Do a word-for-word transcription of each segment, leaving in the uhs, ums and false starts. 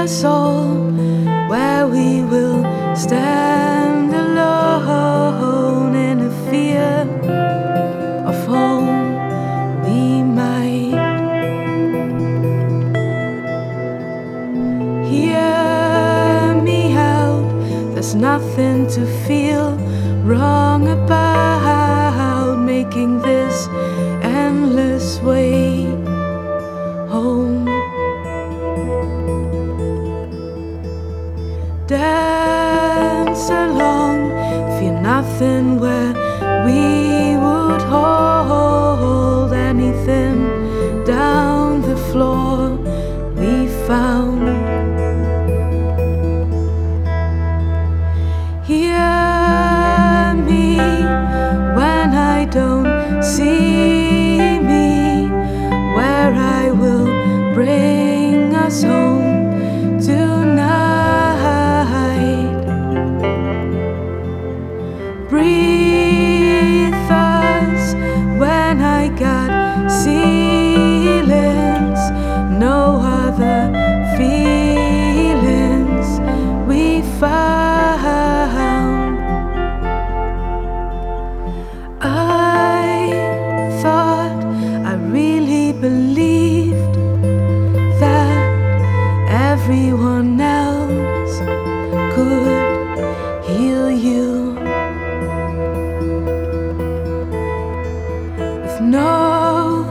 us all, where we will stand alone in a fear of home we might. Hear me out, there's nothing to feel wrong about making this endless way home. Dance along, fear nothing where we would hold anything down the floor we found. Hear me when I don't see me, where I will bring us home tonight. Breathe us when I got ceilings, no other feelings we found. I thought I really believed that everyone else could heal you. With no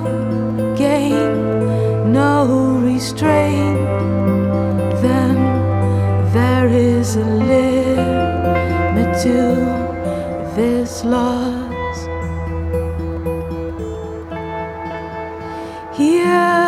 gain, no restraint, then there is a limit to this loss. Here